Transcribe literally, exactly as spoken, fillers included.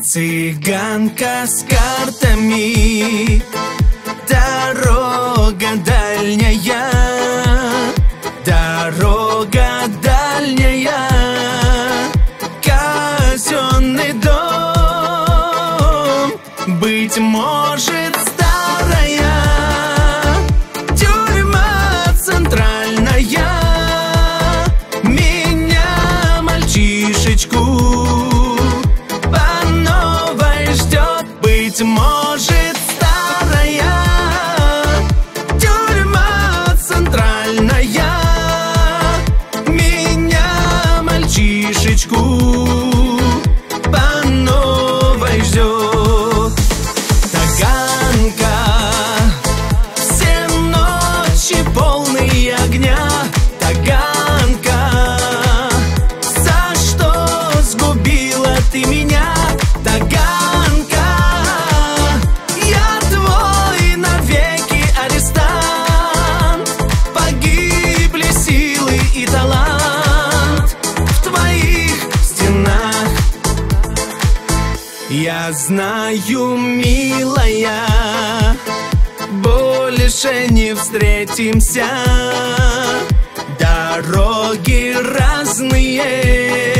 Цыганка с картами, дорога дальняя, дорога дальняя, казенный дом, быть может, старая тюрьма центральная, меня, мальчишечку, быть может, старая тюрьма центральная, меня, мальчишечку, по новой ждет. Таганка, все ночи полные огня. Таганка, за что сгубила ты меня? Таганка, я знаю, милая, больше не встретимся. Дороги разные,